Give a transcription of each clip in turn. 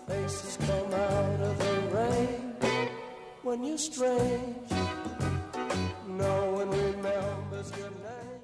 Faces come out of the rain. When you're strange, no one remembers your name.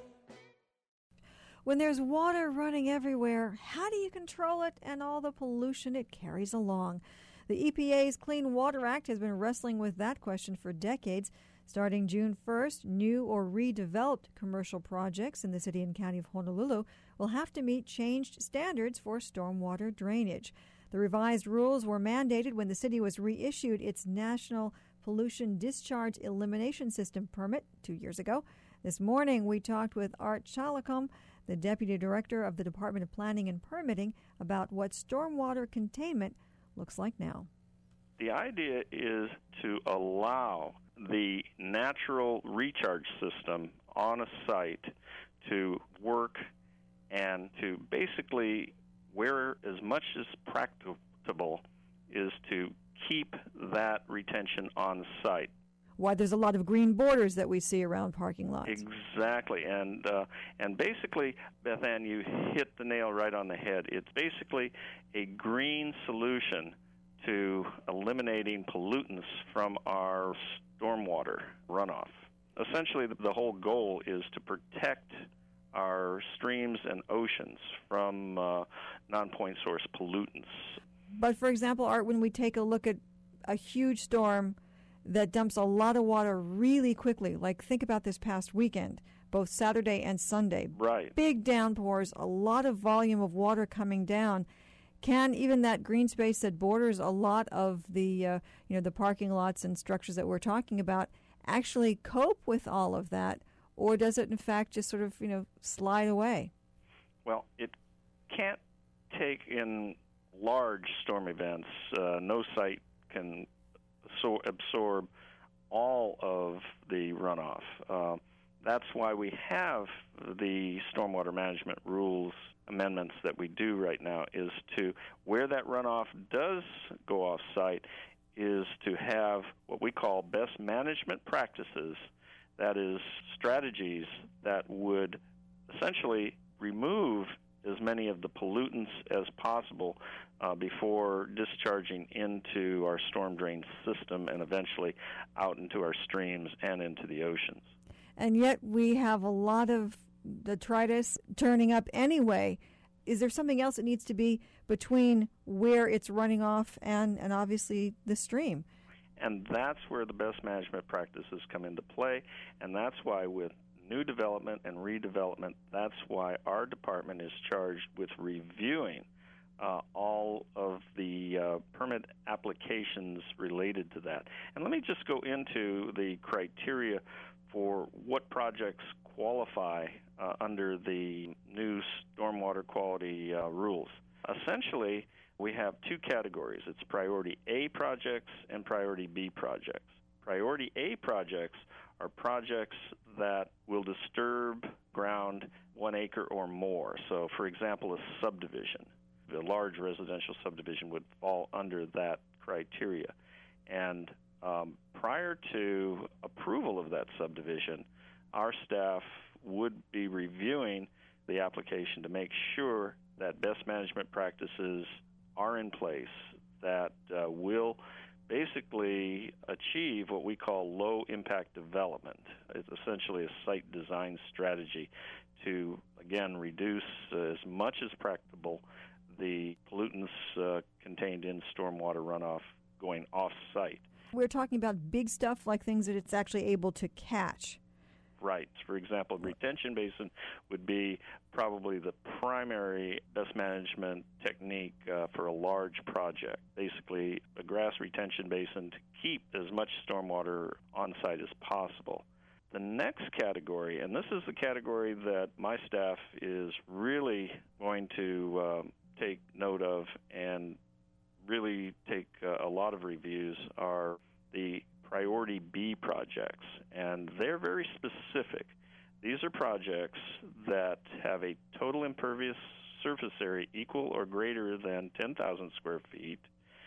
When there's water running everywhere, how do you control it and all the pollution it carries along? The EPA's Clean Water Act has been wrestling with that question for decades. Starting June 1st, new or redeveloped commercial projects in the city and county of Honolulu will have to meet changed standards for stormwater drainage. The revised rules were mandated when the city was reissued its National Pollution Discharge Elimination System permit 2 years ago. This morning, we talked with Art Chalacom, the Deputy Director of the Department of Planning and Permitting, about what stormwater containment looks like now. The idea is to allow the natural recharge system on a site to work and to basically, where as much as practicable, is to keep that retention on site. Why there's a lot of green borders that we see around parking lots. Exactly, and basically, Beth Ann, you hit the nail right on the head. It's basically a green solution to eliminating pollutants from our stormwater runoff. Essentially, the whole goal is to protect our streams and oceans from non-point source pollutants. But for example, Art, when we take a look at a huge storm that dumps a lot of water really quickly, like think about this past weekend, both Saturday and Sunday. Right. Big downpours, a lot of volume of water coming down. Can even that green space that borders a lot of the the parking lots and structures that we're talking about actually cope with all of that, or does it in fact just sort of slide away? Well, it can't take in large storm events. No site can absorb all of the runoff. That's why we have the stormwater management rules amendments that we do right now, is to, where that runoff does go off-site, is to have what we call best management practices, that is, strategies that would essentially remove as many of the pollutants as possible before discharging into our storm drain system and eventually out into our streams and into the oceans. And yet we have a lot of detritus turning up anyway. Is there something else that needs to be between where it's running off and obviously the stream? And that's where the best management practices come into play, and that's why with new development and redevelopment, that's why our department is charged with reviewing all of the permit applications related to that. And let me just go into the criteria for what projects qualify under the new stormwater quality rules. Essentially, we have two categories. It's Priority A projects and Priority B projects. Priority A projects are projects that will disturb ground 1 acre or more. So, for example, a subdivision. A large residential subdivision would fall under that criteria. And prior to approval of that subdivision, our staff would be reviewing the application to make sure that best management practices are in place that will basically achieve what we call low-impact development. It's essentially a site design strategy to, again, reduce as much as practicable the pollutants contained in stormwater runoff going off-site. We're talking about big stuff like things that it's actually able to catch. Right. For example, retention basin would be probably the primary best management technique for a large project. Basically, a grass retention basin to keep as much stormwater on site as possible. The next category, and this is the category that my staff is really going to take note of and really take a lot of reviews, are the Priority B projects, and they're very specific. These are projects that have a total impervious surface area equal or greater than 10,000 square feet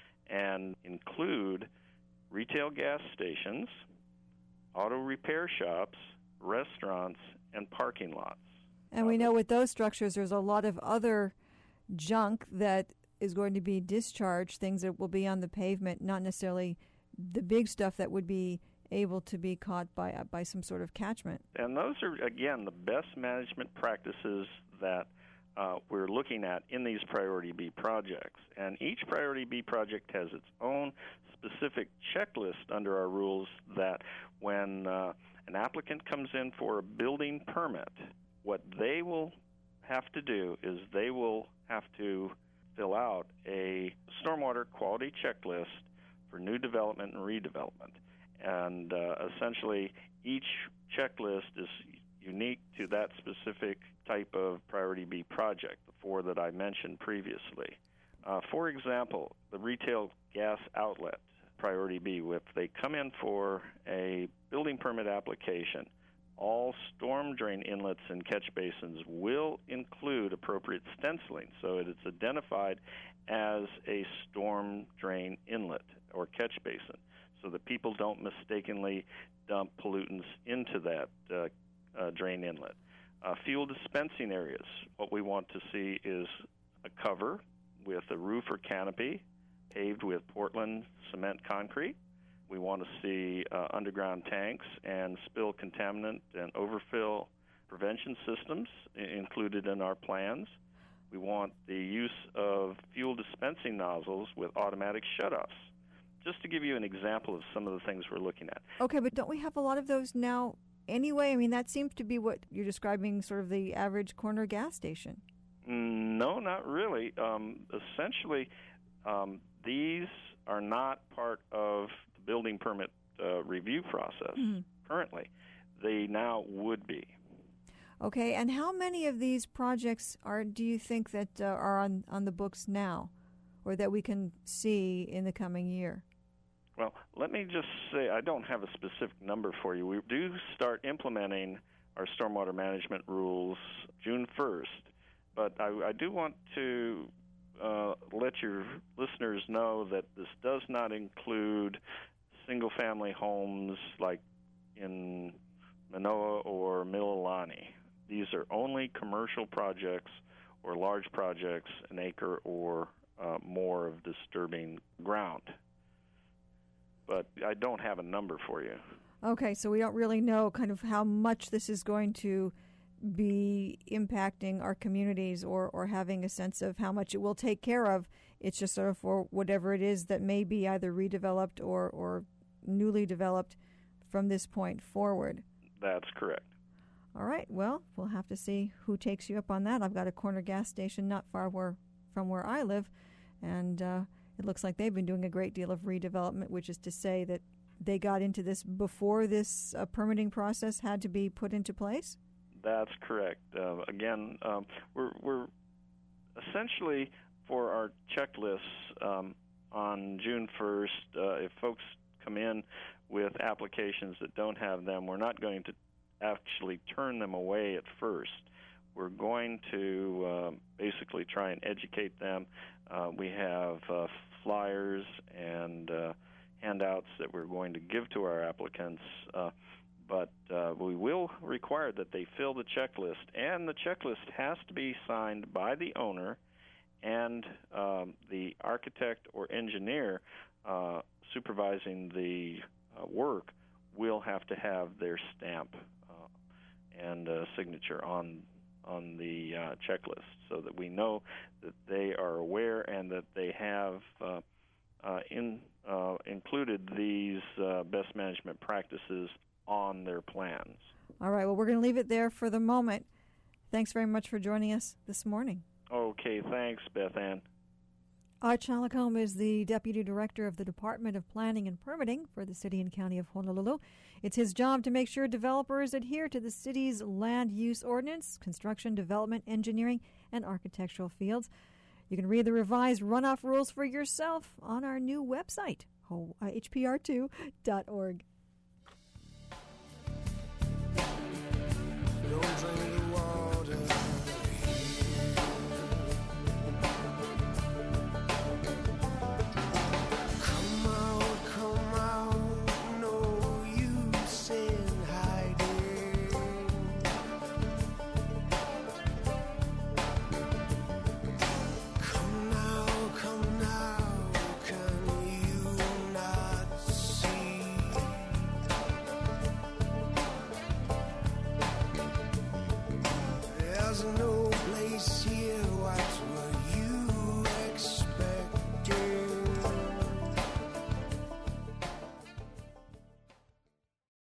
and include retail gas stations, auto repair shops, restaurants, and parking lots. And we know with those structures there's a lot of other junk that is going to be discharged, things that will be on the pavement, not necessarily the big stuff that would be able to be caught by some sort of catchment. And those are, again, the best management practices that we're looking at in these Priority B projects. And each Priority B project has its own specific checklist under our rules that when an applicant comes in for a building permit, what they will have to do is they will have to fill out a stormwater quality checklist for new development and redevelopment. And essentially, each checklist is unique to that specific type of Priority B project, the 4 that I mentioned previously. For example, the retail gas outlet Priority B, if they come in for a building permit application, all storm drain inlets and catch basins will include appropriate stenciling, so it's identified as a storm drain inlet or catch basin, so that people don't mistakenly dump pollutants into that drain inlet. Fuel dispensing areas, what we want to see is a cover with a roof or canopy paved with Portland cement concrete. We want to see underground tanks and spill contaminant and overfill prevention systems included in our plans. We want the use of fuel dispensing nozzles with automatic shutoffs. Just to give you an example of some of the things we're looking at. Okay, but don't we have a lot of those now anyway? I mean, that seems to be what you're describing, sort of the average corner gas station. No, not really. Essentially, these are not part of the building permit review process currently. They now would be. Okay, and how many of these projects do you think that are on the books now, or that we can see in the coming year? Well, let me just say I don't have a specific number for you. We do start implementing our stormwater management rules June 1st, but I do want to let your listeners know that this does not include single-family homes like in Manoa or Mililani. These are only commercial projects or large projects, an acre or more of disturbing ground. But I don't have a number for you. Okay, so we don't really know kind of how much this is going to be impacting our communities or having a sense of how much it will take care of. It's just sort of for whatever it is that may be either redeveloped or newly developed from this point forward. That's correct. All right, well, we'll have to see who takes you up on that. I've got a corner gas station not far from where I live, and it looks like they've been doing a great deal of redevelopment, which is to say that they got into this before this permitting process had to be put into place? That's correct. Again, we're essentially for our checklists on June 1st, if folks come in with applications that don't have them, we're not going to actually turn them away at first. We're going to basically try and educate them. We have flyers and handouts that we're going to give to our applicants, but we will require that they fill the checklist, and the checklist has to be signed by the owner, and the architect or engineer supervising the work will have to have their stamp and signature on the checklist, so that we know that they are aware and that they have included these best management practices on their plans. All right, well, we're going to leave it there for the moment. Thanks very much for joining us this morning. Okay, thanks, Beth Ann. Art Chalicombe is the Deputy Director of the Department of Planning and Permitting for the City and County of Honolulu. It's his job to make sure developers adhere to the city's land use ordinance, construction, development, engineering, and architectural fields. You can read the revised runoff rules for yourself on our new website, hpr2.org. Don't drink the water. Come out, no use in hiding. Come There's no place here